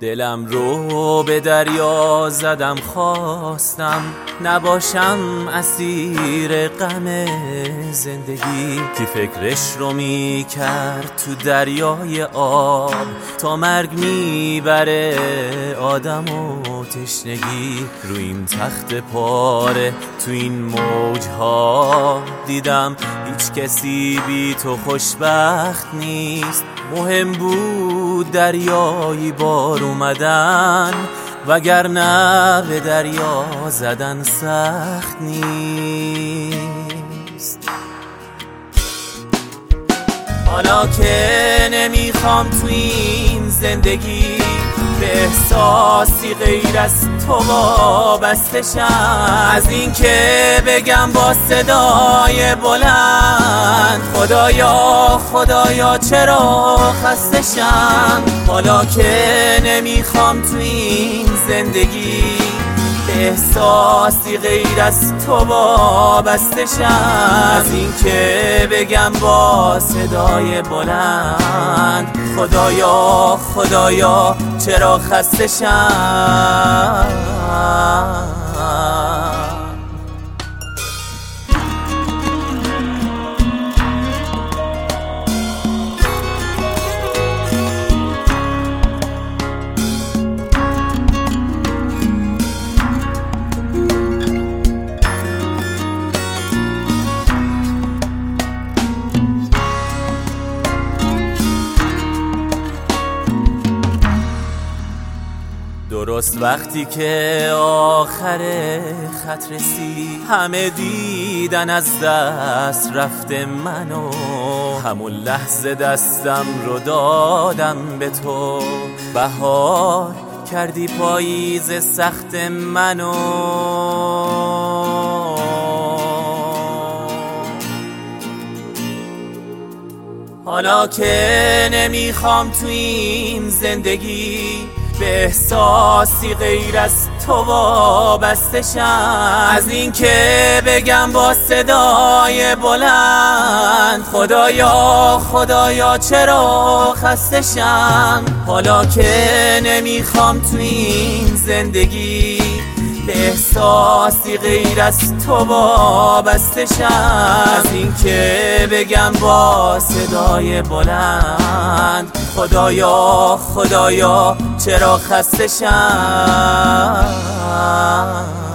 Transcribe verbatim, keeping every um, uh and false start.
دلم رو به دریا زدم، خواستم نباشم اسیر غم زندگی. کی فکرش رو می کرد تو دریای آب، تا مرگ میبره آدم و تشنگی. رو این تخت پاره تو این موجها دیدم هیچ کسی بی تو خوشبخت نیست. مهم بود دریایی بار اومدن، وگرنه به دریا زدن سخت نیست. حالا که نمیخوام تو این زندگی به احساسی غیر از تو وابسته شم، از این که بگم با صدای بلند خدایا خدایا چرا خسته شم. حالا که نمیخوام تو این زندگی به احساسی غیر از تو وابسته شم، از این که بگم با صدای بلند خدایا خدایا چرا خسته شم. درست وقتی که آخر خط رسید، همه دیدن از دست رفته منو. همون لحظه دستم رو دادم به تو، بهار کردی پاییز سخت منو. حالا که نمیخوام تو این زندگی به احساسی غیر از تو وابسته شم، از این که بگم با صدای بلند خدایا خدایا چرا خسته شم. حالا که نمیخوام تو این زندگی به احساسی غیر از تو وابسته شم، از این که بگم با صدای بلند خدایا خدایا چرا خسته شم.